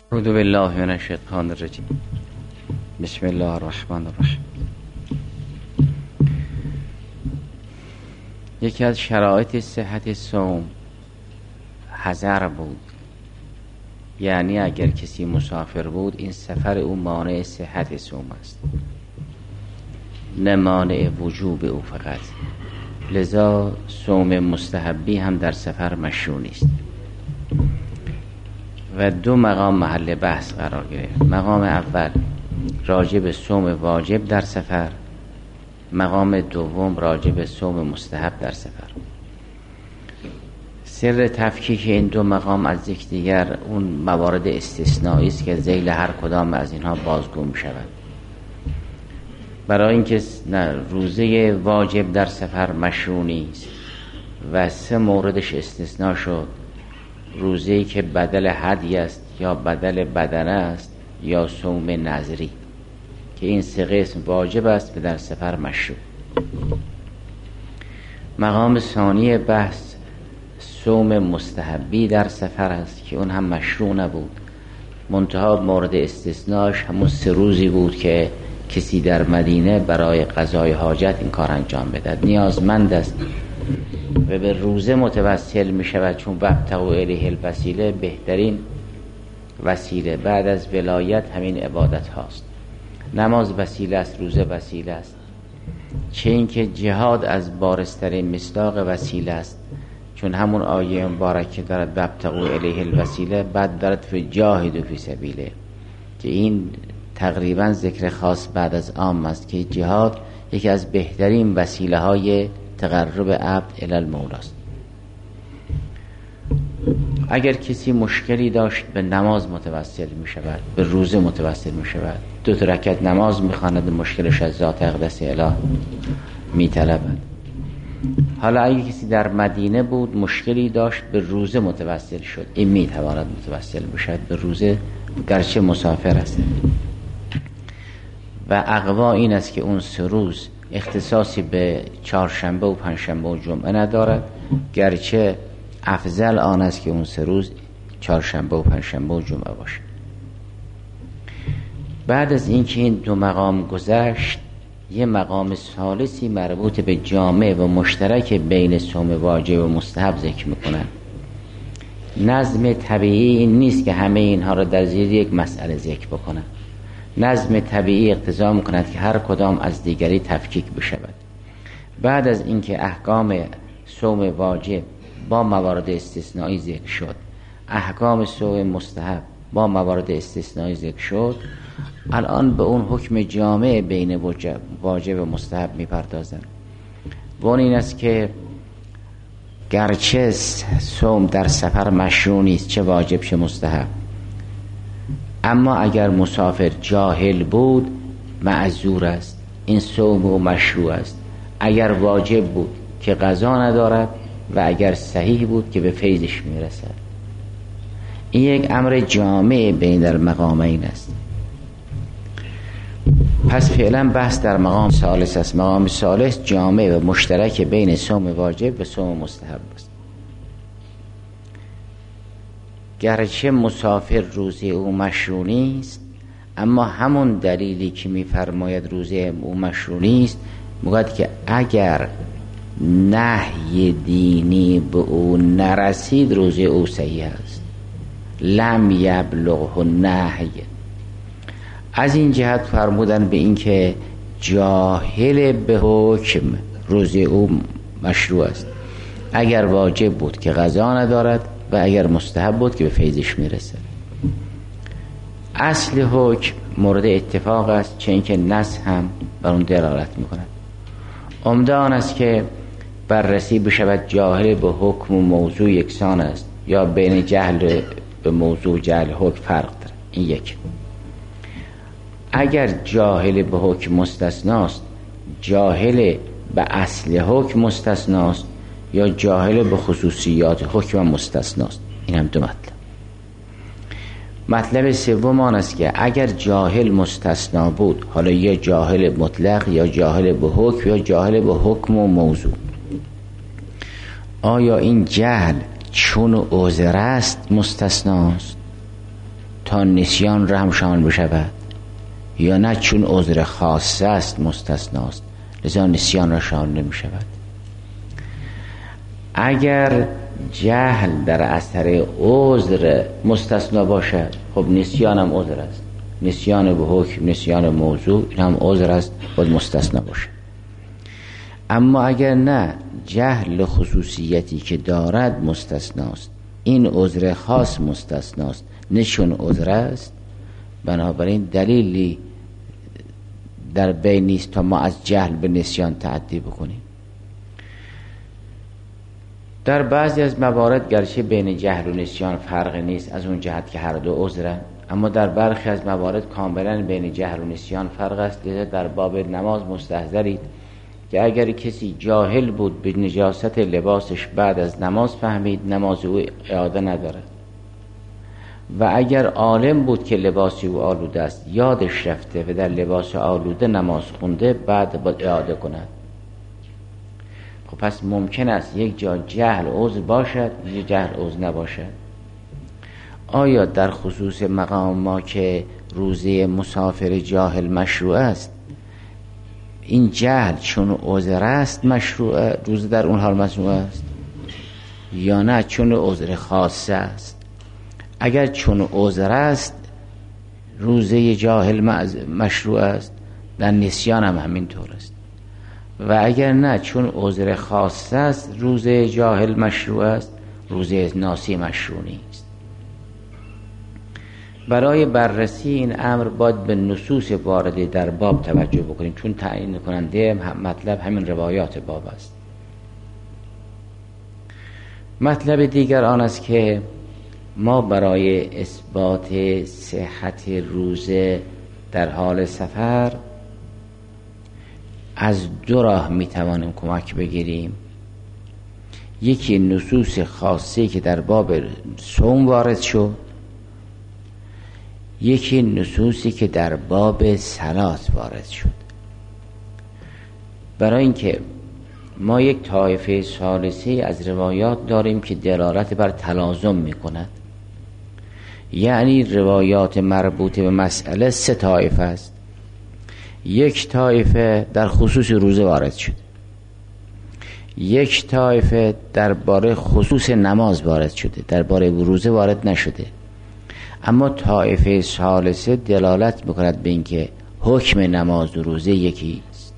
اعوذ بالله من الشیطان الرجیم. بسم الله الرحمن الرحیم. یکی از شرایط صحت صوم حذر بود، یعنی اگر کسی مسافر بود این سفر او مانع صحت صوم است، نه مانع وجوب او فقط. لذا صوم مستحبی هم در سفر مشروع نیست. و دو مقام محل بحث قرار گرفت. مقام اول راجع به صوم واجب در سفر، مقام دوم راجع به صوم مستحب در سفر. سر تفکیک این دو مقام از یکدیگر اون موارد استثنایی است که ذیل هر کدام از اینها بازگو می شود. برای اینکه روزه واجب در سفر مشروع نیست و سه موردش استثناء شد، روزه‌ای که بدل هدی است یا بدل بدنه است یا صوم نذری، که این سه قسم واجب است و در سفر مشروع. مقام ثانی بحث صوم مستحبی در سفر است که اون هم مشروع نبود، منتها مورد استثناش همون 3 روزی بود که کسی در مدینه برای قضای حاجت این کار انجام بدهد نیازمند است و به روزه متوسل می شود، چون وابتغوا الیه الوسیله بهترین وسیله بعد از ولایت همین عبادت هاست. نماز وسیله است، روزه وسیله است، چه اینکه جهاد از بارزترین مصداق وسیله است، چون همون آیه مبارکه دارد وابتغوا الیه الوسیله، بعد دارد فجاهدوا فی سبیله، که این تقریبا ذکر خاص بعد از عام است که جهاد یکی از بهترین وسیله های تقرب عبد الی المولا است. اگر کسی مشکلی داشت به نماز متوسل می شود، به روزه متوسل می شود، 2 رکعت نماز می خواند، مشکلش از ذات اقدس اله می طلبد. حالا اگر کسی در مدینه بود مشکلی داشت به روزه متوسل شد، این می تواند متوسل بشود به روزه گرچه مسافر است. و اقوا این است که اون 3 روز اختصاصی به چهارشنبه و پنجشنبه و جمعه ندارد، گرچه افضل آن است که اون 3 روز چهارشنبه و پنجشنبه و جمعه باشه. بعد از اینکه این 2 مقام گذشت، یه مقام ثالثی مربوط به جامع و مشترک بین صوم واجب و مستحب ذکر میکنن. نظم طبیعی این نیست که همه اینها را در زیر یک مسئله ذکر بکنن. نظم طبیعی اقتضا میکند که هر کدام از دیگری تفکیک بشود. بعد از اینکه احکام صوم واجب با موارد استثنایی ذکر شد، احکام صوم مستحب با موارد استثنایی ذکر شد، الان به اون حکم جامع بین واجب و مستحب میپردازند. و اون این است که گرچه صوم در سفر مشروع نیست، چه واجب چه مستحب، اما اگر مسافر جاهل بود معذور است، این صوم و مشروع است. اگر واجب بود که قضا ندارد و اگر صحیح بود که به فیضش میرسد. این یک امر جامع بین در مقامین است. پس فعلا بحث در مقام ثالث است. مقام ثالث جامع و مشترک بین صوم واجب و صوم مستحب است. گرچه مسافر روزه او مشروع نیست، اما همون دلیلی که می‌فرماید روزه او مشروع نیست میگوید که اگر نهی دینی به او نرسید روزه او صحیح است. لم یبلغه النهی. از این جهت فرمودن به این که جاهل به حکم روزه او مشروع است، اگر واجب بود که قضا ندارد و اگر مستحب بود که به فیضش میرسه. اصل حکم مورد اتفاق است، چه اینکه نص هم بر اون دلالت میکند. عمده آن است که بررسی بشود جاهل به حکم و موضوع یکسان است یا بین جهل به موضوع و جهل حکم فرق داره. این یک. اگر جاهل به حکم مستثناست، جاهل به اصل حکم مستثناست یا جاهل به خصوصیات حکم مستثناست. این هم 2 مطلب. مطلب سوم آن است که اگر جاهل مستثنا بود، حالا یا جاهل مطلق یا جاهل به حکم یا جاهل به حکم و موضوع، آیا این جهل چون عذر است مستثناست؟ تا نسیان را هم شامل بشود، یا نه چون عذر خاصه است مستثناست لذا نسیان را شامل نمی شود. اگر جهل در اثر عذر مستثنا باشد، خب نسیان هم عذر است، نسیان به حکم، نسیان موضوع، این هم عذر است، باید مستثنا باشد. اما اگر نه، جهل خصوصیتی که دارد مستثناست، این عذر خاص مستثناست نه چون عذر است، بنابراین دلیلی در بین نیست تا ما از جهل به نسیان تعدی بکنیم. در بعضی از موارد گرچه بین جهل و نسیان فرق نیست از اون جهت که هر دو عذرن، اما در برخی از موارد کاملا بین جهل و نسیان فرق است. لذا در باب نماز مستحضرید که اگر کسی جاهل بود به نجاست لباسش بعد از نماز فهمید، نماز او اعاده ندارد، و اگر عالم بود که لباسی او آلوده است یادش رفته و در لباس آلوده نماز خونده، بعد باید اعاده کند. خب پس ممکن است یک جا جهل عذر باشد، یک جهل عذر نباشد. آیا در خصوص مقام ما که روزه مسافر جاهل مشروع است، این جهل چون عذر است مشروع، روزه در اون حال مشروع است، یا نه چون عذر خاصه است؟ اگر چون عذر است روزه جاهل مشروع است، در نسیان هم همینطور است. و اگر نه چون عذر خاص است روزه جاهل مشروع است، روزه ناسی مشروع نیست. برای بررسی این امر باید به نصوص وارده در باب توجه بکنیم، چون تعیین کننده مطلب همین روایات باب است. مطلب دیگر آن است که ما برای اثبات صحت روزه در حال سفر از دو راه میتوانیم کمک بگیریم. یکی نصوص خاصی که در باب صوم وارد شد، یکی نصوصی که در باب صلات وارد شد. برای اینکه ما یک طایفه ثالثی از روایات داریم که دلالت بر تلازم میکند، یعنی روایات مربوط به مسئله سه طایفه است. یک طایفه در خصوص روزه وارد شد، یک طایفه درباره خصوص نماز وارد شده، درباره روزه وارد نشده. اما طایفه ثالثه دلالت میکند به اینکه حکم نماز و روزه یکی است،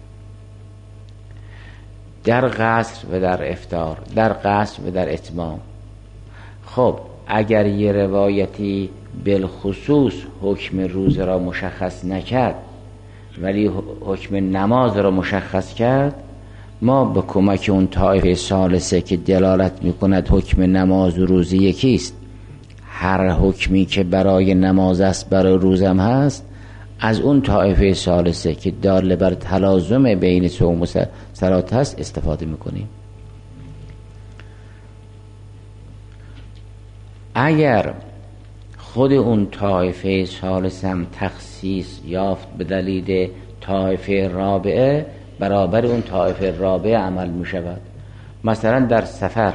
در قصر و در افطار، در قصر و در اتمام. خب اگر یه روایتی بالخصوص حکم روزه را مشخص نکرد ولی حکم نماز را مشخص کرد، ما به کمک اون طایفه ثالثه که دلالت میکند حکم نماز و روزه یکی است، هر حکمی که برای نماز است برای روزم هست، از اون طایفه ثالثه که دال بر تلازم بین صوم و صلات هست استفاده میکنیم. اگر خود اون طایفه ثالث هم تخصیص یافت به دلیل طایفه رابعه، برابر اون طایفه رابعه عمل می شود. مثلا در سفر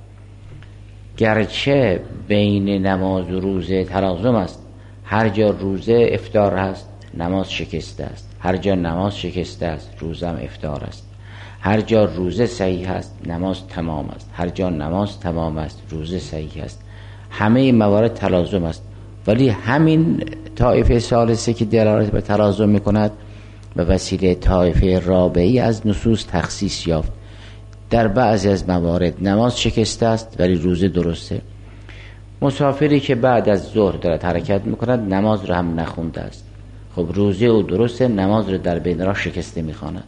گرچه بین نماز و روزه تلازم است، هر جا روزه افطار هست نماز شکسته است، هر جا نماز شکسته است روزه هم افطار است، هر جا روزه صحیح است نماز تمام است، هر جا نماز تمام است روزه صحیح است. همه این موارد تلازم است، ولی همین طایفه ثالثه که دلالت به تلازم میکند به وسیله طایفه رابعی از نصوص تخصیص یافت. در بعضی از موارد نماز شکسته است ولی روزه درسته. مسافری که بعد از ظهر دارد حرکت میکند نماز را هم نخونده است، خب روزه او درسته، نماز را در بین راه شکسته میخواند.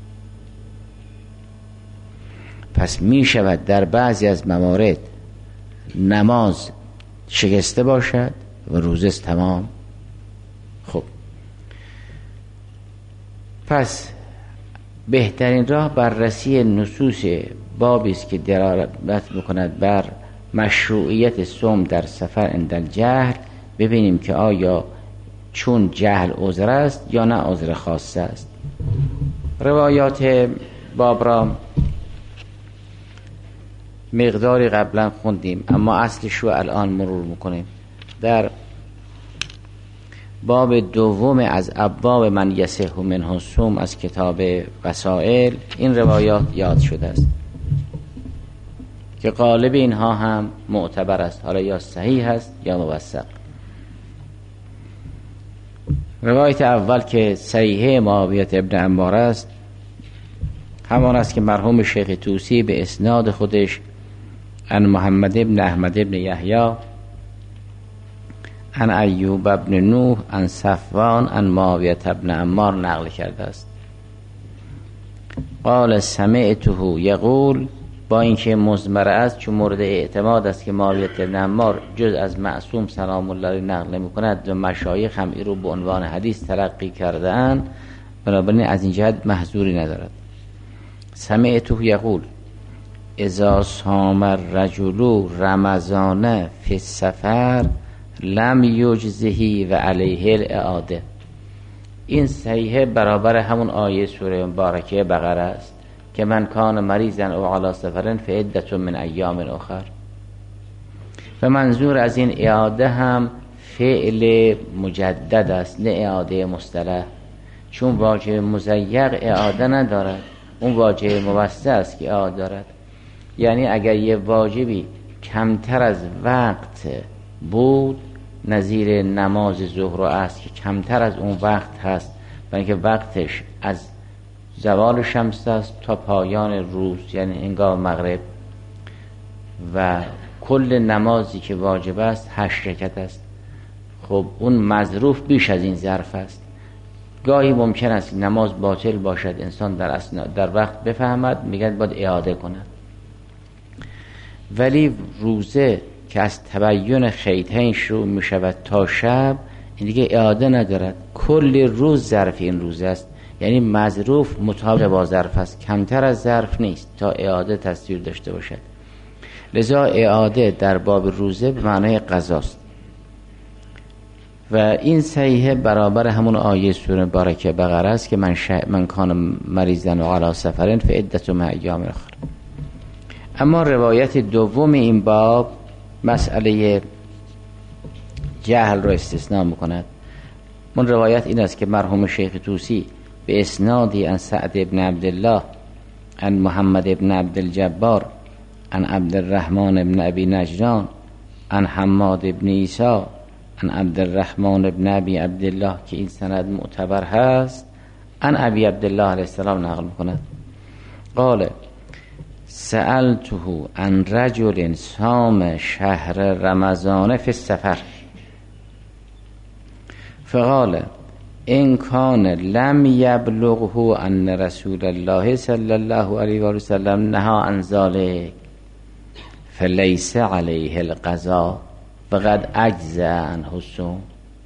پس میشود در بعضی از موارد نماز شکسته باشد و روزه تمام. خب پس بهترین راه بررسی نصوص بابی است که دلالت میکند بر مشروعیت صوم در سفر عند الجهل، ببینیم که آیا چون جهل عذر است یا نه عذر خاصه است. روایات باب را مقداری قبلا خوندیم، اما اصلش رو الان مرور میکنیم. در باب دوم از ابواب من یصح منه الصوم از کتاب وسائل این روایات یاد شده است که غالب اینها هم معتبر است، حالا یا صحیح است یا موثق. روایت اول که صحیحه معاویه ابن عمار است همان است که مرحوم شیخ طوسی به اسناد خودش عن محمد ابن احمد ابن یحیی عن ایوب ابن نوح عن صفوان عن معاویه ابن عمار نقل کرده است. قال سمعته یقول، با اینکه مضمر است چون مورد اعتماد است که معاویه ابن عمار جز از معصوم سلام الله علیه نقل نمی‌کند و مشایخ هم این رو به عنوان حدیث تلقی کرده‌اند، بنابراین از این جهت محظوری ندارد. سمعته یقول اذا صام الرجل رمضان فی السفر لم یجزه و علیه الاعاده. این صحیحه برابر همون آیه سوره مبارکه بقره است که من کان مریضا او علی سفر فعدة من ایام اخر. و منظور از این اعاده هم فعل مجدد است نه اعاده مصطلح، چون واجب مضیق اعاده ندارد، اون واجب موسع است که اعاده دارد. یعنی اگر یه واجبی کمتر از وقت بود، نظیر نماز ظهر و عصر که کمتر از اون وقت هست، برای اینکه وقتش از زوال شمس است تا پایان روز یعنی هنگام مغرب، و کل نمازی که واجب است 8 رکعت است، خب اون مظروف بیش از این ظرف است. گاهی ممکن است نماز باطل باشد، انسان در وقت بفهمد میگن باید اعاده کند، ولی روزه که از تبیین خیطین شروع می شود تا شب این دیگه اعاده ندارد، کل روز ظرف این روزه است، یعنی مظروف مطابق با ظرف است، کمتر از ظرف نیست تا اعاده تصویر داشته باشد. لذا اعاده در باب روزه به معنای قضاست و این صحیحه برابر همون آیه سوره مبارکه بقره است که من کان مریضا و علی سفر فعدة من ایام اخر. اما روایت دوم این باب مسئله جهل رو استثناء میکند. من روایت این است که مرحوم شیخ طوسی به اسنادی عن سعد ابن عبدالله عن محمد ابن عبدالجبار عن عبدالرحمن ابن ابی نجران عن حماد ابن عیسی عن عبدالرحمن ابن ابی عبدالله که این سند معتبر هست، عن ابی عبدالله علیه السلام نقل میکند. قال سألته عن رجل صام شهر رمضان فی السفر فقال ان کان لم یبلغه ان رسول الله صلی الله علیه و سلم نهى عن ذلك فلیس علیه القضاء فقد اجزى عنه الصوم.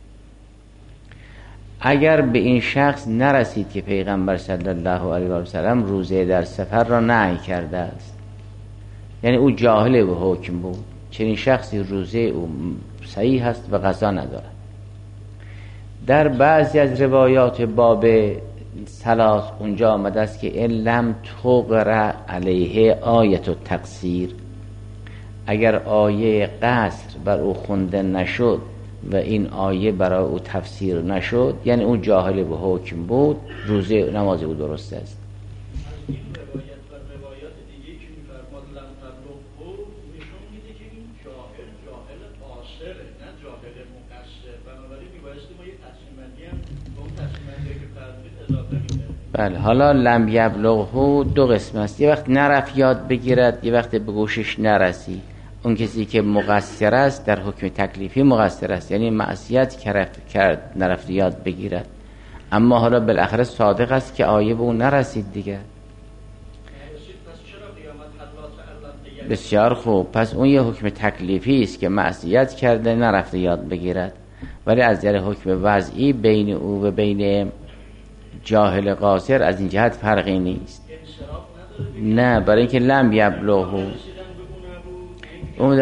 اگر به این شخص نرسید که پیغمبر صلی الله علیه و سلم روزه در سفر را نهی کرده است، یعنی او جاهل به حکم بود، چنین شخصی روزه او صحیح است و قضا ندارد. در بعضی از روایات باب ثلاث اونجا آمده است که ان لم تقرأ علیه آیت التقصیر، اگر آیه قصر بر او خونده نشد و این آیه برای او تفسیر نشد، یعنی او جاهل به حکم بود، روزه نماز او درست است. بله، حالا لم یبلغه دو قسم است، یه وقت نرفت یاد بگیرد، یه وقت به گوشش نرسی. اون کسی که مقصر است در حکم تکلیفی مقصر است، یعنی معصیت کرد نرفت یاد بگیرد، اما حالا بالاخره صادق است که آیه به اون نرسید دیگه. بسیار خوب، پس اون یه حکم تکلیفی است که معصیت کرده نرفت یاد بگیرد، ولی از در حکم وضعی بین او و بین جاهل قاصر از این جهت فرقی نیست. نه، برای اینکه لم یبلغه اون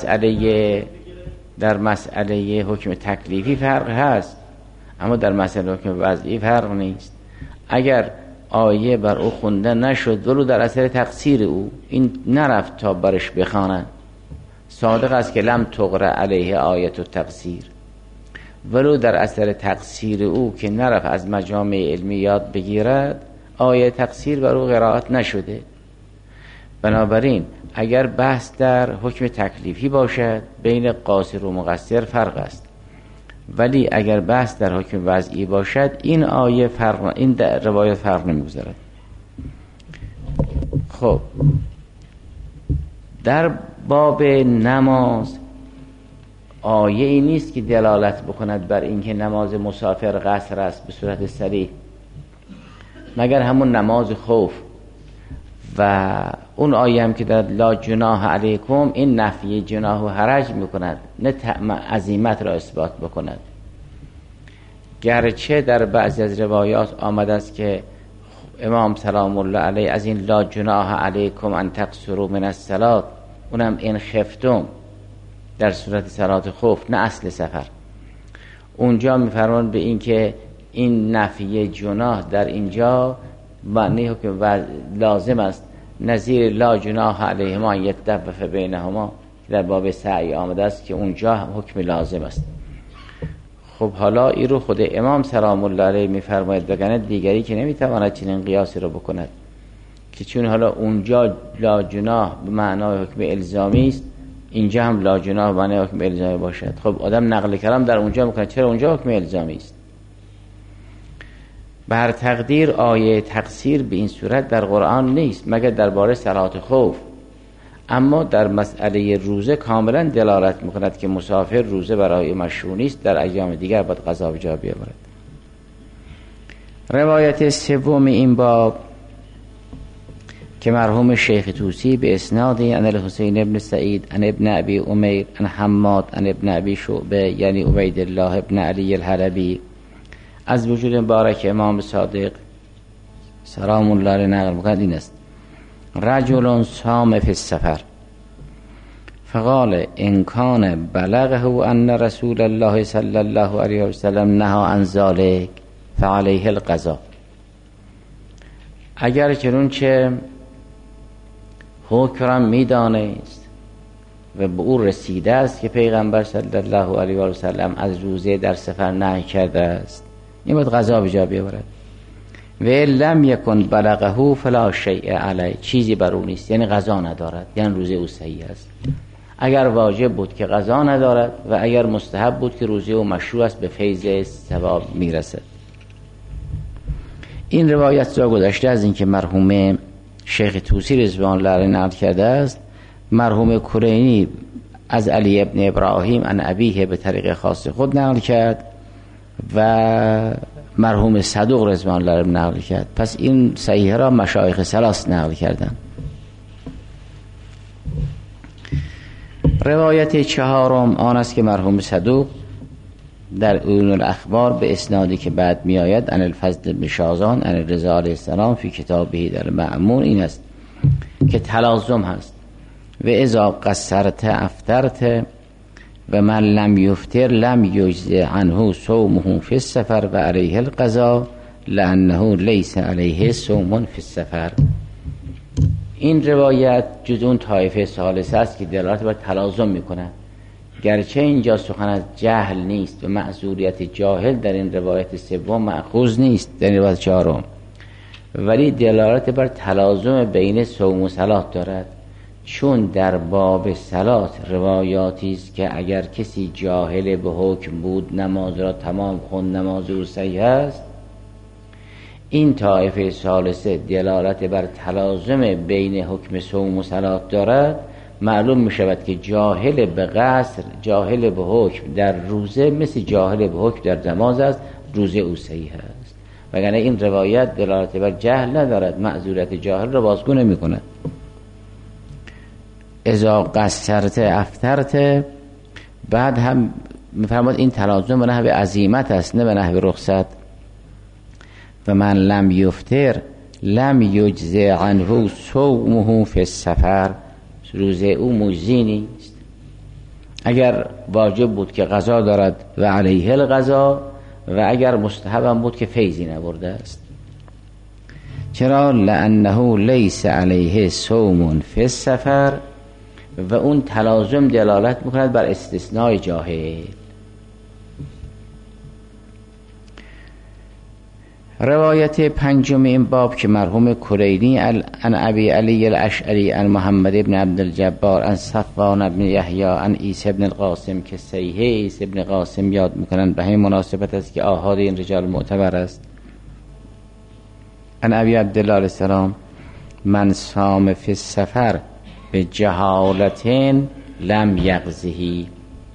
در مسئله حکم تکلیفی فرق هست، اما در مسئله حکم وضعی فرق نیست. اگر آیه بر او خونده نشد ولو در اثر تقصیر او، این نرفت تا برش بخوانند، صادق است که لم تقرأ علیه آیت التقصیر. ولو در اثر تقصیر او که نرفت از مجامع علمی یاد بگیرد، آیه تقصیر بر او قرائت نشده. بنابراین اگر بحث در حکم تکلیفی باشد بین قاصر و مقصر فرق است، ولی اگر بحث در حکم وضعی باشد این آیه فرق، این روایت فرق نمیگذارد. خب در باب نماز آیه ای نیست که دلالت بکند بر اینکه نماز مسافر قصر است به صورت صریح، مگر همون نماز خوف و اون آیه هم که در لا جناح علیکم، این نفی جناح و حرج میکند، نه عزیمت را اثبات بکند. گرچه در بعضی از روایات آمده است که امام سلام الله علیه از این لا جناح علیکم ان تقصروا من الصلاة، اونم این خفتم در صورت صلات خوف، نه اصل سفر. اونجا میفرمان به این که این نفی جناح در اینجا معنی حکم لازم است، نظیر لا جناح علیهما یتدفف بینهما که در باب سعی آمده است که اونجا حکم لازم است. خب حالا این رو خود امام سلام الله علیه میفرماید، بگنه دیگری که نمیتواند چنین قیاسی رو بکند، که چون حالا اونجا لا جناح به معنای حکم الزامی است، اینجا هم لا جناح به معنای حکم الزامی باشد. خب آدم نقل کلام در اونجا میکنه، چرا اونجا حکم الزامی است؟ بر تقدیر آیه تقصیر به این صورت در قرآن نیست مگر درباره صلات خوف، اما در مسئله روزه کاملا دلالت میکند که مسافر روزه برای مشروع نیست، در ایام دیگر باید قضا به جا بیاورد. روایت سوم این باب که مرحوم شیخ طوسی به اسنادی عن الحسین ابن سعید عن ابن ابی امیر عن حماد عن ابن ابی شعبه یعنی عبید الله ابن علی الحلبی از وجود مبارک امام صادق سلام الله علیه نقل می‌کند این است: رجل صام فی السفر فقال ان کان بلغه ان رسول الله صلی الله علیه و سلم نهى عن ذلك فعليه القضاء. اگر چنانچه حکم میدانست و به او رسیده است که پیغمبر صلی الله علیه و سلم از روزه در سفر نهی کرده است، این باید قضا به جا بیاورد. و لم یکن بلغه فلا شیء علیه، چیزی بر او نیست، یعنی قضا ندارد، یعنی روزه او صحیح است. اگر واجب بود که قضا ندارد و اگر مستحب بود که روزه او مشروع است، به فیض ثواب میرسد. این روایت را گذشته از اینکه مرحوم شیخ طوسی رضوان الله علیه نقل کرده است، مرحوم کلینی از علی ابن ابراهیم عن ابیه به طریق خاص خود نقل کرد و مرحوم صدوق رضوان الله علیه نقل کرد. پس این صحیح را مشایخ ثلاث نقل کردن. روایت چهارم آن است که مرحوم صدوق در عیون الاخبار به اسنادی که بعد می آید عن الفضل بن شازان عن رضا علیه السلام فی کتابه در المأمون این است که تلازم هست: و اذا قصرت افطرت و من لم یفطر لم یجزی عنه صومه فی السفر و علیه القضاء لانه لیس علیه صوم فی السفر. این روایت جز اون طایفه ثالثه است که دلالت بر تلازم میکنه، گرچه اینجا سخن از جهل نیست و معذوریت جاهل در این روایت سوم مأخوذ نیست در این روایت چهارم، ولی دلالت بر تلازم بین صوم و صلات دارد، چون در باب صلات روایاتی است که اگر کسی جاهل به حکم بود نماز را تمام خوند، نماز او صحیح است. این طایفه ثالثه دلالت بر تلازم بین حکم صوم و صلات دارد، معلوم می شود که جاهل به قصر، جاهل به حکم در روزه مثل جاهل به حکم در نماز است، روزه او صحیح است. وگرنه این روایت دلالت بر جهل ندارد، معذوریت جاهل را بازگو نمی کند. اذا قصرت افطرت، بعد هم میفرماد این تلازم به نحو عزیمت است نه به نحو رخصت. و من لم یفطر لم یجزی عنه صومه فی السفر، روزه او مجزی نیست. اگر واجب بود که قضا دارد و علیه القضا، و اگر مستحب هم بود که فیضی نبرده است. چرا؟ لانه لیس علیه صوم فی السفر، و اون تلازم دلالت میکند بر استثناء جاهل. روایت پنجم این باب که مرحوم کلینی عن ابی علی الاشعری عن محمد ابن عبدالجبار عن صفوان بن یحیی عن عیسی ابن القاسم که صحیح عیسی ابن قاسم یاد میکنن به همین مناسبت است که آحاد این رجال معتبر است. عن ابی عبدالله علیه السلام من صام فی السفر به جهالت لم یغزه.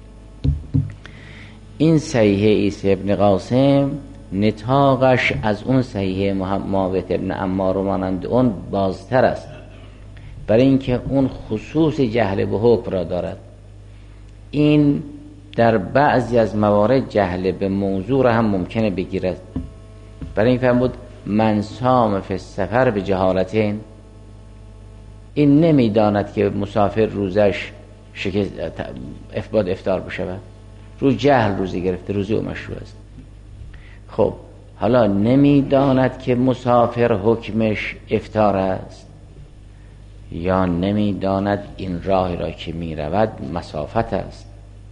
این صحیح عیسی ابن قاسم نطاقش از اون صحیح معاویه ابن عمار و مانند اون بازتر است، برای اینکه اون خصوص جهل به حکم را دارد. این در بعضی از موارد جهل به موضوع را هم ممکنه بگیرد. برای این فرمود من صام فی السفر به جهالتین، این نمیداند که مسافر روزش افطار بشود، رو جهل روزی گرفته، روزی او مشروع است. خب حالا نمیداند که مسافر حکمش افطار است، یا نمیداند این راه را که میرود مسافت است،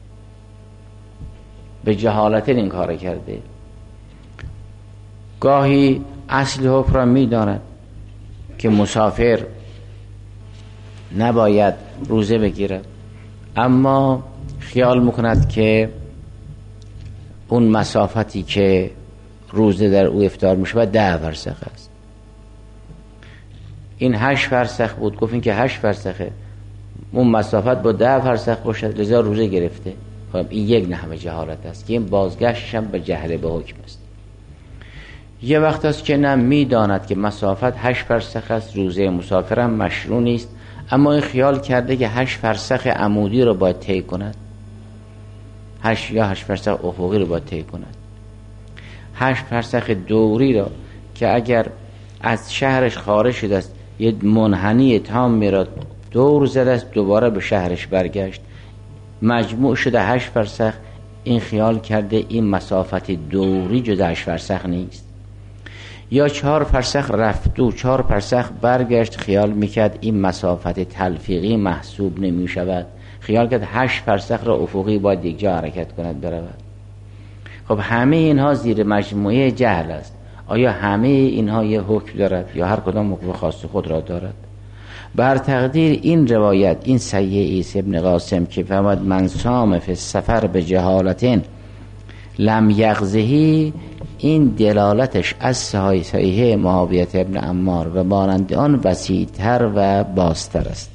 به جهالت این کار کرده. گاهی اصل حکم را میداند که مسافر نباید روزه بگیرد، اما خیال میکند که اون مسافتی که روزه در او افطار میشه 10 فرسخ است. این 8 فرسخ بود، گفت این که 8 فرسخه، اون مسافت با 10 فرسخ باشد، لذا روزه گرفته. خب این یک نحوه جهالت است که این بازگشتش هم به جهل به حکم است. یه وقت است که نه میداند که مسافت 8 فرسخ است، روزه مسافر هم مشروع نیست، اما این خیال کرده که 8 فرسخ عمودی رو باید طی کند، 8 فرسخ افقی رو باید طی کند. 8 فرسخ دوری را که اگر از شهرش خارج شده است یه منحنی تام میراد دور زده است، دوباره به شهرش برگشت، مجموع شده 8 فرسخ. این خیال کرده این مسافت دوری جز 8 فرسخ نیست. یا 4 فرسخ رفت و 4 فرسخ برگشت، خیال میکرد این مسافت تلفیقی محسوب نمیشود، خیال کرد 8 فرسخ را افقی باید یک جا حرکت کند برود. خب همه اینها زیر مجموعه جهل است. آیا همه اینها یه حکم دارد یا هر کدام حکم خاص خود را دارد؟ بر تقدیر این روایت، این صحیح عیسی ابن قاسم که فرمود من صام فی السفر به جهالتین لم یغزه، این دلالتش از صحیح معاویه ابن عمار و مانند آن وسیع‌تر و بازتر است.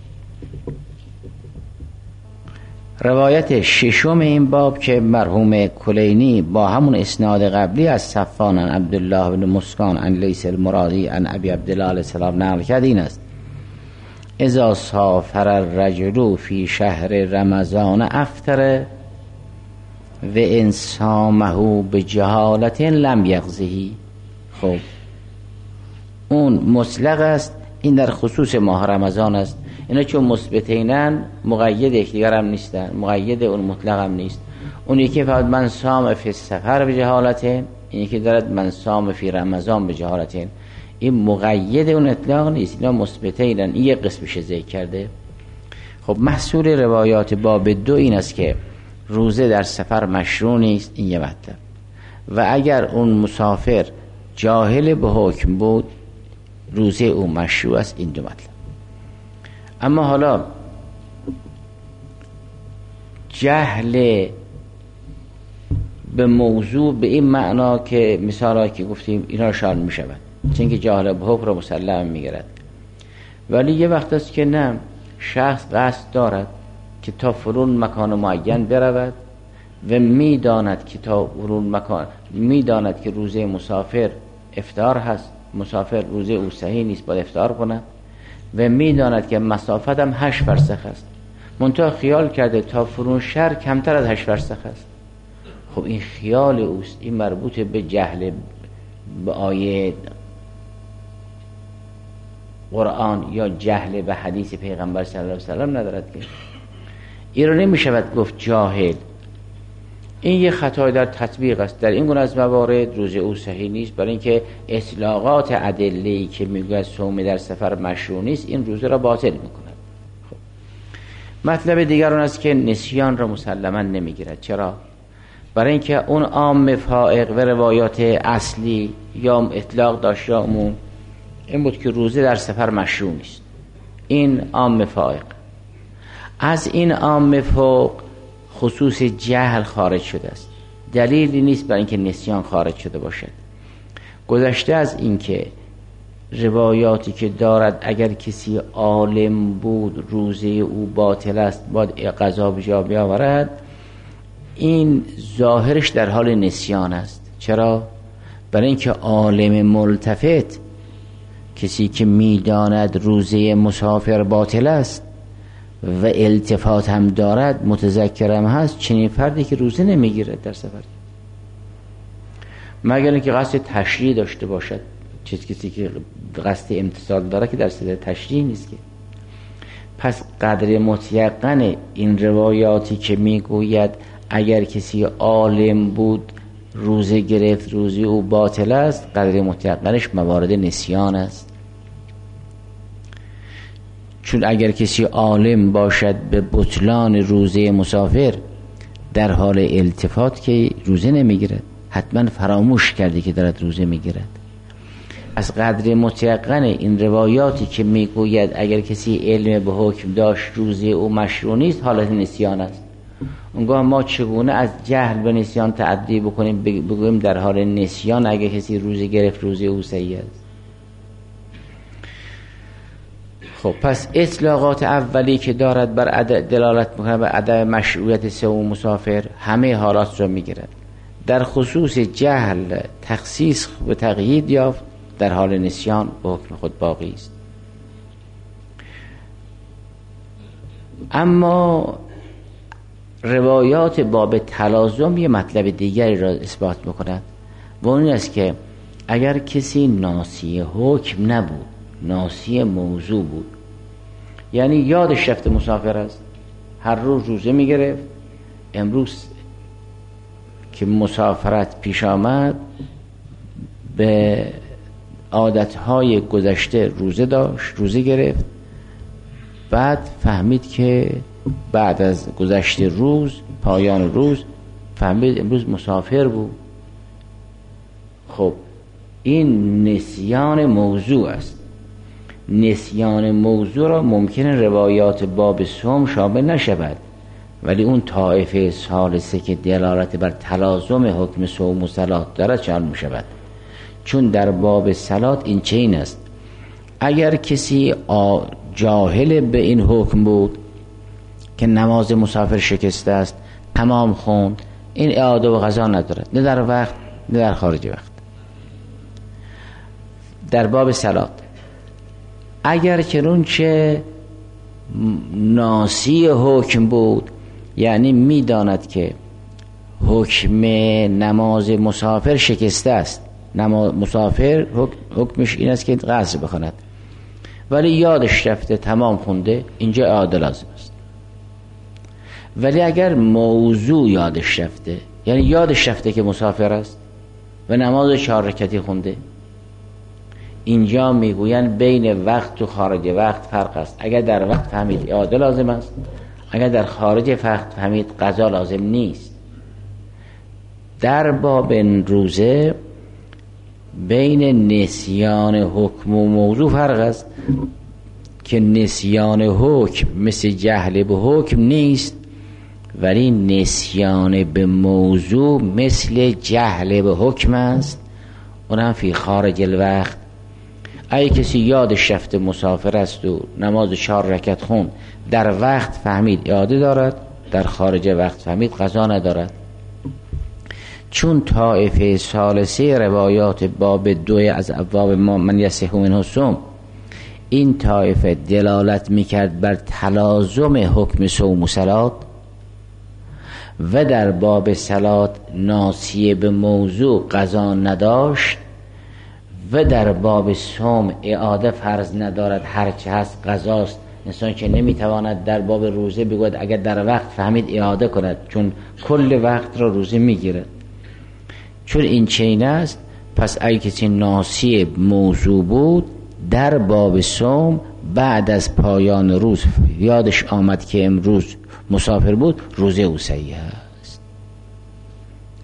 روایت ششم این باب که مرحوم کلینی با همون اسناد قبلی از صفوان عن عبدالله بن مسکان عن لیث المرادی عن ابی عبدالله علیه السلام نقل کرد این است: اذا سافر الرجل فی شهر رمضان افطر و ان صامه به جهالت لم یغزه. خب اون مطلق است، این در خصوص ماه رمضان است. اینا چون مثبتینن مقید یکدیگر هم نیستن، مقید اون مطلق هم نیست. اون یکی فقط من صام فی السفر به جهالت، این یکی دارد من صام فی رمضان به جهالت. این مقید اون اطلاق نیست، اینا مثبتینن. این یک قسمش ذکر کرده. خب محصول روایات باب 2 این است که روزه در سفر مشروع نیست، این یه مطلب. و اگر اون مسافر جاهل به حکم بود روزه او مشروع است، این 2 مطلب. اما حالا جهل به موضوع به این معنا که مثالا که گفتیم اینا شامل می شود، چون که جاهل به حکم را مسلم می گیرد. ولی یه وقت است که نه، شخص قصد دارد که تا فلان مکان معین برود و میداند که تا فلان مکان، میداند که روزه مسافر افطار هست، مسافر روزه او صحیح نیست باید افطار کنه، و میداند که مسافت هم 8 فرسخ است، منتها خیال کرده تا فرون شهر کمتر از 8 فرسخ است. خب این خیال اوست، این مربوط به جهل به آیه قرآن یا جهل به حدیث پیغمبر صلی الله علیه وسلم ندارد که این رو نمیشود گفت جاهل. این یه خطای در تطبیق است. در این گونه از موارد روزه او صحیح نیست، برای اینکه اطلاقات ادله‌ای که میگه صوم در سفر مشروع نیست این روزه را باطل میکند. خب مطلب دیگر اون است که نسیان را مسلما نمیگیرد. چرا؟ برای اینکه اون عام فائق و روایات اصلی یا اطلاق داشت یا عموم این بود که روزه در سفر مشروع نیست. این عام فائق. از این عام فوق خصوص جهل خارج شده است. دلیلی نیست برای اینکه نسیان خارج شده باشد. گذشته از اینکه روایاتی که دارد اگر کسی عالم بود روزه او باطل است باید قضا به جا بیاورد، این ظاهرش در حال نسیان است. چرا؟ برای اینکه عالم ملتفت، کسی که میداند روزه مسافر باطل است و التفات هم دارد، متذکرم هست، چنین فردی که روزه نمیگیرد در سفر، مگر اینکه قصد تشریع داشته باشد. کسی که قصد امتثال داره که در صدر تشریع نیست که. پس قدر متیقن این روایاتی که میگوید اگر کسی عالم بود روزه گرفت روزه او باطل است، قدر متیقنش موارد نسیان است. چون اگر کسی عالم باشد به بطلان روزه مسافر در حال التفات که روزه نمیگیرد، حتما فراموش کرده که دارد روزه میگیرد. از قدر متیقن این روایاتی که میگوید اگر کسی علم به حکم داشت روزه او مشروع نیست، حالت نسیان است. اونگاه ما چگونه از جهل به نسیان تعدی بکنیم بگوییم در حال نسیان اگر کسی روزه گرفت روزه او صحیح است؟ خب پس اطلاقات اولی که دارد بر دلالت میکنه بر عدم مشروعیت صوم مسافر همه حالات را میگیرد. در خصوص جهل تخصیص و تقیید یافت، در حال نسیان به حکم خود باقی است. اما روایات باب تلازم یه مطلب دیگری را اثبات میکند و اون است که اگر کسی ناسی حکم نبود، ناسی موضوع بود، یعنی یادش رفته مسافر است، هر روز روزه میگرفت، امروز که مسافرت پیش آمد به عادتهای گذشته روزه داشت، روزه گرفت، بعد فهمید که بعد از گذشت روز، پایان روز، فهمید امروز مسافر بود. خب این نسیان موضوع است. نسیان موضوع را ممکنه روایات باب صوم شامل نشود، ولی اون طایفه ثالثه که دلالت بر تلازم حکم صوم و صلات دارد شامل میشود. چون در باب صلات این چین است: اگر کسی جاهل به این حکم بود که نماز مسافر شکسته است، تمام خوند، این اعاده و قضا ندارد، نه در وقت نه در خارج وقت. در باب صلات اگر چنون چه ناسی حکم بود، یعنی میداند که حکم نماز مسافر شکسته است، مسافر حکمش این است که قصر بخواند، ولی یادش رفته تمام خونده، اینجا اعاده لازم است. ولی اگر موضوع یادش رفته، یعنی یادش رفته که مسافر است و نماز 4 رکعتی خونده، اینجا میگویند بین وقت و خارج وقت فرق است. اگر در وقت فهمید اعاده لازم است، اگر در خارج وقت فهمید قضا لازم نیست. در باب روزه بین نسیان حکم و موضوع فرق است که نسیان حکم مثل جهل به حکم نیست، ولی نسیان به موضوع مثل جهل به حکم است، اونم فی خارج الوقت. اگه کسی یادش رفته مسافر است و نماز 4 رکعت خون، در وقت فهمید اعاده دارد، در خارج وقت فهمید قضا ندارد. چون طائفه ثالثه روایات باب 2 از ابواب من یصح منه الصوم، این طائفه دلالت میکرد بر تلازم حکم صوم و صلات، و در باب صلات ناصیه به موضوع قضا نداشت، و در باب صوم اعاده فرض ندارد، هرچه هست قضاست. انسان که نمیتواند در باب روزه بگوید اگر در وقت فهمید اعاده کند، چون کل وقت را روزه میگیرد. چون این چنین است، پس اگه کسی ناسی موضوع بود در باب صوم بعد از پایان روز یادش آمد که امروز مسافر بود، روزه او صحیح است.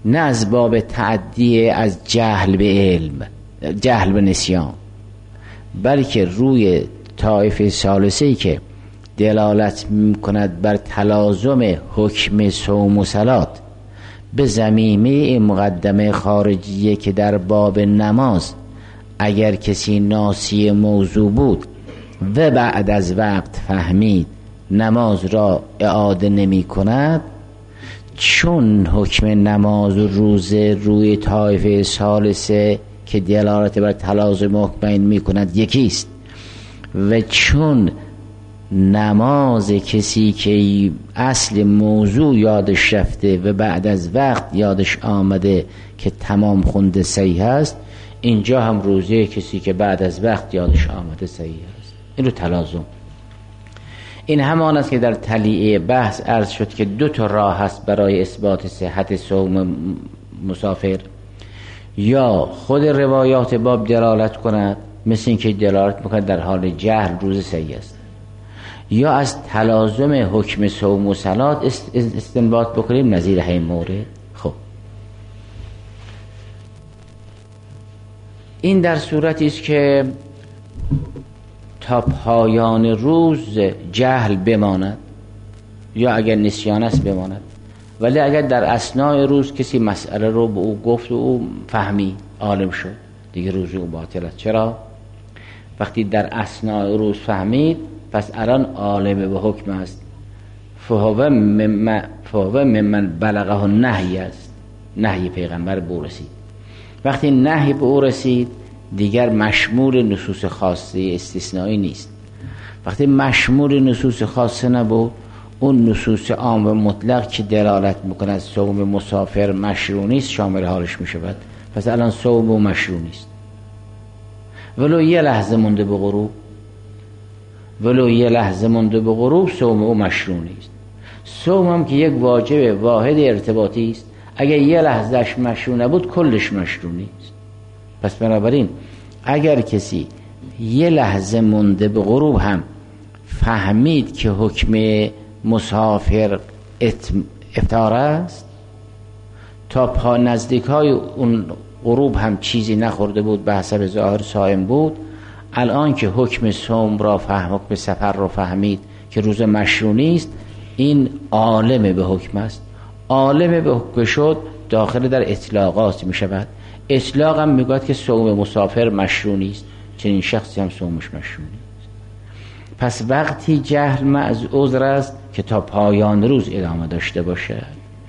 نه از باب تعدی از جهل به علم، جهل به نسیان، بلکه روی طایفه ثالثه‌ای که دلالت می‌کند بر تلازم حکم صوم و صلات به ضمیمه مقدمه خارجیه که در باب نماز اگر کسی ناسی موضوع بود و بعد از وقت فهمید نماز را اعاده نمی کند، چون حکم نماز و روزه روی طایفه ثالثه که دلالت بر تلازم حکمین می کند یکیست و چون نماز کسی که اصل موضوع یادش رفته و بعد از وقت یادش آمده که تمام خونده صحیح است، اینجا هم روزه کسی که بعد از وقت یادش آمده صحیح است. این رو تلازم. این همان است که در تلیعه بحث عرض شد که 2 تا راه هست برای اثبات صحت صوم مسافر: یا خود روایات باب دلالت کند، مثل این که دلالت میکند در حال جهل روز صحیح است، یا از تلازم حکم صوم و صلات استنباط بکنیم نظیر همین مورد. خب این در صورتی است که تا پایان روز جهل بماند یا اگر نسیان است بماند، ولی اگر در اثناء روز کسی مسئله رو به او گفت و او فهمی عالم شد، دیگه روز او باطل است. چرا؟ وقتی در اثناء روز فهمید پس الان عالم به حکم است. فهو ممن بلغه نهی است، نهی پیغمبر به او رسید. وقتی نهی به او رسید دیگر مشمول نصوص خاصه استثنایی نیست. وقتی مشمول نصوص خاصه نبود، اون نصوص عام و مطلق که دلالت میکنه صوم مسافر مشروع نیست شامل حالش میشود. پس الان صوم و مشروع نیست، ولو یه لحظه مونده به غروب، ولو یه لحظه مونده به غروب صوم او مشروع نیست. صوم هم که یک واجب واحد ارتباطی است، اگر یه لحظهش مشروع نبود کلش مشروع نیست. پس بنابراین اگر کسی یه لحظه مونده به غروب هم فهمید که حکم مسافر افطار است، تا نزدیک های اون غروب هم چیزی نخورده بود، به حسب ظاهر صائم بود، الان که حکم صوم را حکم سفر را فهمید که روز مشروع نیست، این عالم به حکم است. عالم به حکم شد داخل در اطلاقات می شود. اطلاق هم میگوید که صوم مسافر مشروع نیست، چنین شخصی هم صومش مشروع نیست. پس وقتی جهل معذ عذر است که تا پایان روز ادامه داشته باشه.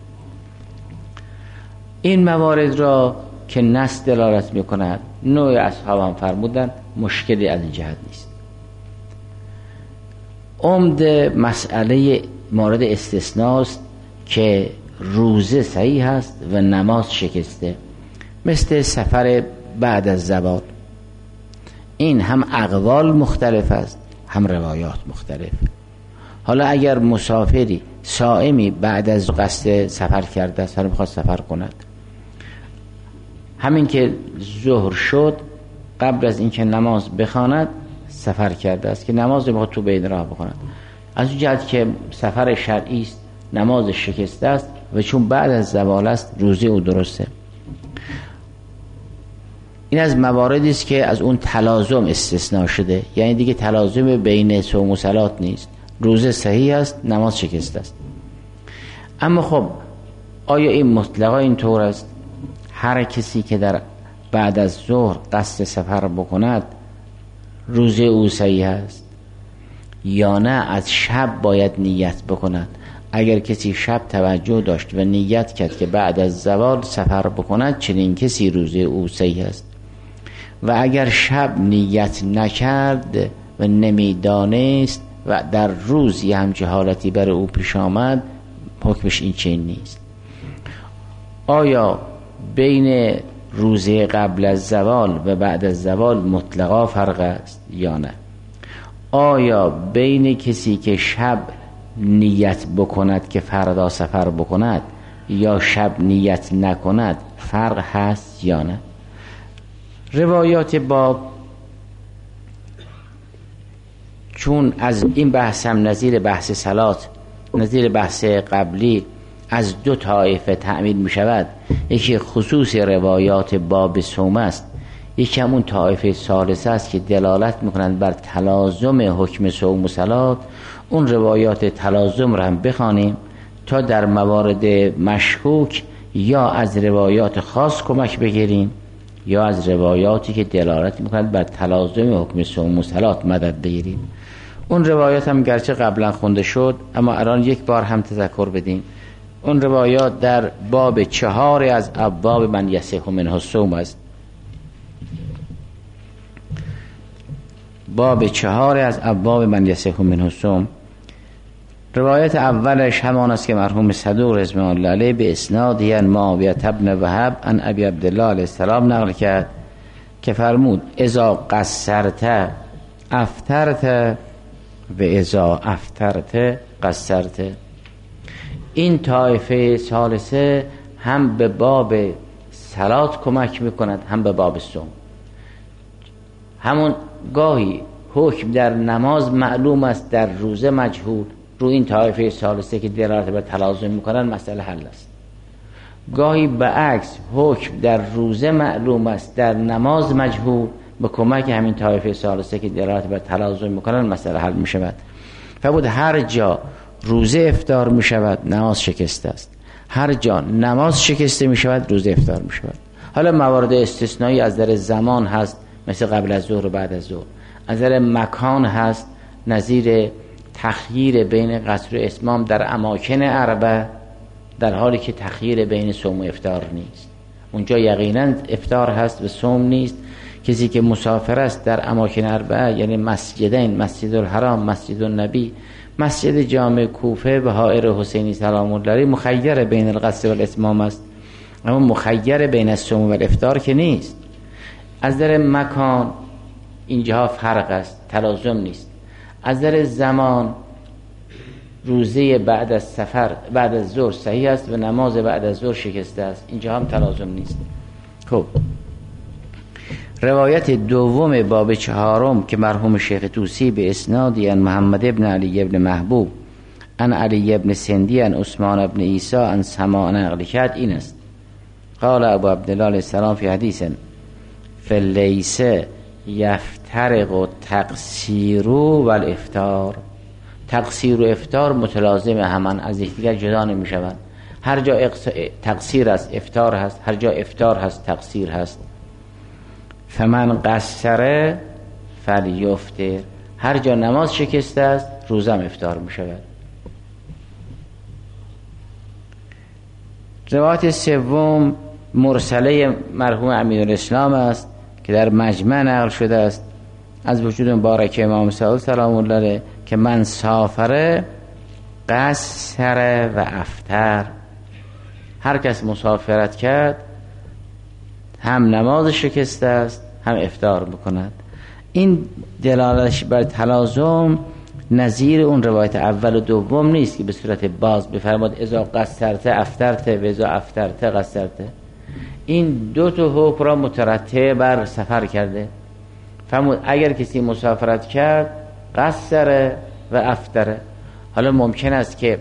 این موارد را که نص دلالت میکند، نوع اصحاب هم فرمودن مشکلی از این جهت نیست. عمده مسئله مورد استثناست که روزه صحیح است و نماز شکسته، مثل سفر بعد از زوال. این هم اقوال مختلف است هم روایات مختلف. حالا اگر مسافری صائمی بعد از قصد سفر کرده است، حالا میخواد سفر کند، همین که ظهر شد قبل از اینکه نماز بخواند سفر کرده است که نماز میخواد تو بین راه بخواند، از اون جهت که سفر شرعی است نماز شکسته است و چون بعد از زوال است روزه او درسته. این از مواردی است که از اون تلازم استثناء شده، یعنی دیگه تلازم بین صوم و صلات نیست، روزه صحیح است نماز شکسته است. اما خب آیا این مطلقا این طور است هر کسی که در بعد از ظهر قصد سفر بکند روزه او صحیح است، یا نه از شب باید نیت بکند؟ اگر کسی شب توجه داشت و نیت کرد که بعد از زوال سفر بکند، چنین کسی روزه او صحیح است. و اگر شب نیت نکرد و نمیدانست و در روز یه همچه حالتی بر او پیش آمد، حکمش این چنین نیست. آیا بین روزه قبل از زوال و بعد از زوال مطلقا فرق است یا نه؟ آیا بین کسی که شب نیت بکند که فردا سفر بکند یا شب نیت نکند فرق هست یا نه؟ روایات باب چون از این بحث هم نظیر بحث صلات، نظیر بحث قبلی از دو طایفه تعمیل می شود. یکی خصوص روایات باب صوم است، یکی همون طایفه ثالثه است که دلالت میکنند بر تلازم حکم صوم و صلات. اون روایات تلازم را هم بخوانیم تا در موارد مشکوک یا از روایات خاص کمک بگیریم یا از روایاتی که دلالت میکنند بر تلازم حکم صوم و صلات مدد بگیریم. اون روایات هم گرچه قبلا خونده شد اما الان یک بار هم تذکر بدیم. اون روایات در باب 4 از ابواب من یصح منه الصوم است. باب 4 از ابواب من یصح منه الصوم. روایت اولش همان است که مرحوم صدوق رضوان الله علیه به اسنادی عن معاویه بن وهب عن ابی عبدالله علیه السلام نقل کرد که فرمود اذا قصرت افطرت و اذا افطرت قصرت. این طایفه ثالثه هم به باب صلات کمک میکند هم به باب صوم. همون گاهی حکم در نماز معلوم است در روزه مجهول، رو این طایفه ثالثه که دلالت بر تلازم میکنن مسئله حل است. گاهی به عکس حکم در روزه معلوم است در نماز مجهول، به کمک همین طایفه ثالثه که دلالت بر تلازم میکنن مسئله حل میشود. فرمود هر جا روزه افطار میشود نماز شکسته است، هر جا نماز شکسته میشود روزه افطار میشود. حالا موارد استثنایی از در زمان هست مثل قبل از ظهر و بعد از ظهر، از در مکان هست نظیر تخییر بین قصر و اتمام در اماکن اربع، در حالی که تخییر بین صوم و افطار نیست. اونجا یقینا افطار هست و صوم نیست. کسی که مسافر است در اماکن اربع یعنی مسجدین، مسجد الحرام، مسجد النبی، مسجد جامع کوفه و حائر حسینی سلام الله علیه، مخیر بین القصر و الاتمام است، اما مخیر بین الصوم و الافطار که نیست. از در مکان اینجا فرق است، تلازم نیست. از در زمان روزه بعد از سفر بعد از ظهر صحیح است و نماز بعد از ظهر شکسته است، اینجا هم تلازم نیست. خب روایت دوم باب 4 که مرحوم شیخ طوسی به اسنادی عن محمد ابن علی ابن محبوب عن علی ابن سندی عن عثمان ابن عیسی عن سماع نقل کرد این است: قال ابو عبدالله علیه السلام فی حدیث فلیس یفترق و تقصیر و الافطار. تقصیر و افطار متلازم همان، از یکدیگر جدا نمی شوند. هر جا تقصیر است افطار هست، هر جا افطار هست تقصیر هست. فمن قصر فلیفطر، هر جا نماز شکسته است روزم افطار می شود. روایت سوم مرسله مرحوم امیرالاسلام است که در مجمع نقل شده است از وجود مبارک امام صادق سلام الله علیه که من سافره قصر و افطر، هر کس مسافرت کرد هم نماز شکسته است هم افطار بکند. این دلالتش بر تلازم نظیر اون روایت اول و دوم نیست که به صورت باز بفرماد اذا قصرت افطرت و اذا افطرت قصرت. این دو تا حکم را مترتب بر سفر کرده. فرمود اگر کسی مسافرت کرد قصر و افطره. حالا ممکن است که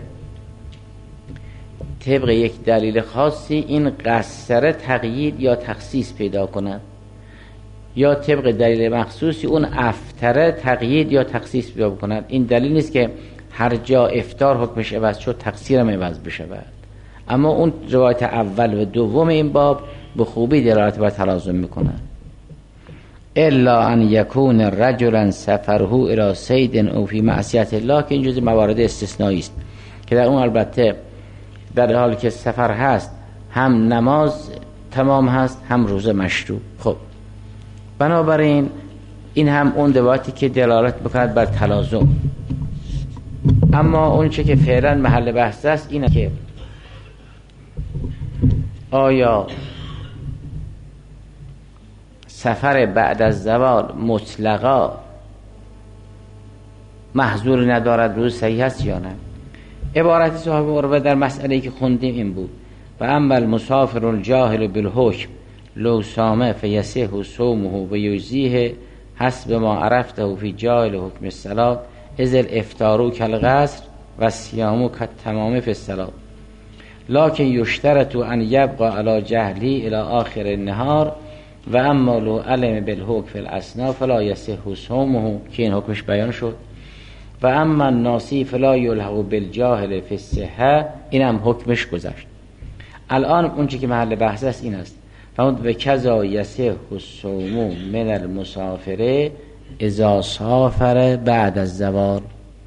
طبق یک دلیل خاصی این قصر تقیید یا تخصیص پیدا کند، یا طبق دلیل مخصوصی اون افطر تقیید یا تخصیص پیدا کند. این دلیل نیست که هر جا افطار حکمش عوض شد تقصیر هم عوض بشود. اما اون روایت اول و دوم این باب به خوبی دلالت بر تلازم میکنند. الا ان یکون رجلا سفره الی صید او فی معصیت الله، که این جزء موارد استثنایی است که در اون البته در حالی که سفر هست هم نماز تمام هست هم روزه مشروع. خب بنابراین این هم اون روایتی که دلالت میکند بر تلازم. اما اون چه که فعلا محل بحث است اینه که آیا سفر بعد از زوال مطلقا محظور ندارد، روز صحیح است یا نه؟ عبارت صاحب مروه در مسئله‌ای که خوندیم این بود: و اما المسافر الجاهل بالحکم لو صام فیصح صومه و یجزیه حسب ما عرفته فی جاهل حکم الصلاة اذ الافطار کالقصر و الصیام کالتمام فی الصلاة. لکن یشترط ان یبقى علی جهلی الی آخر النهار و اما لو علم بالحکم فی الاثناء فلا یصح صومه، که این حکمش بیان شد. و اما الناسی فلا یلحق بالجاهل فی الصحه، این هم حکمش گذشت. الان اون چی که محل بحث است این است، فرمود و کذا یصح الصوم من المسافر اذا سافر بعد الزوال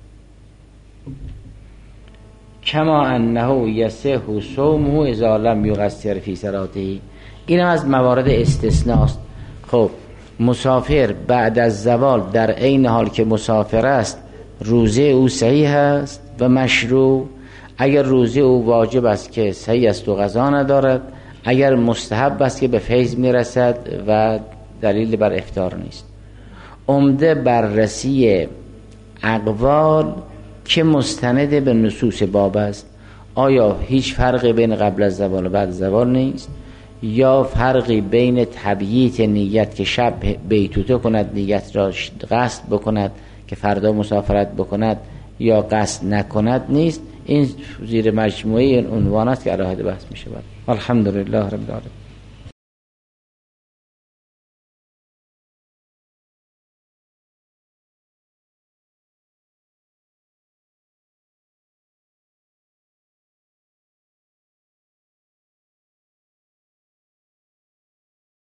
کما انه یصح صومه اذا لم یقصر فی صلاته. این هم از موارد استثناست. خب مسافر بعد از زوال در عین حال که مسافر است روزه او صحیح است و مشروع. اگر روزه او واجب است که صحیح است و قضا ندارد، اگر مستحب است که به فیض میرسد و دلیل بر افطار نیست. عمده بررسی اقوال که مستند به نصوص باب است، آیا هیچ فرقی بین قبل از زوال و بعد از زوال نیست، یا فرقی بین تبییت نیت که شب بیتوته کند نیت را قصد بکند که فردا مسافرت بکند یا قصد نکند نیست. این زیر مجموعه این عنوان است که علیه بحث می شود. الحمدلله رب العالمین.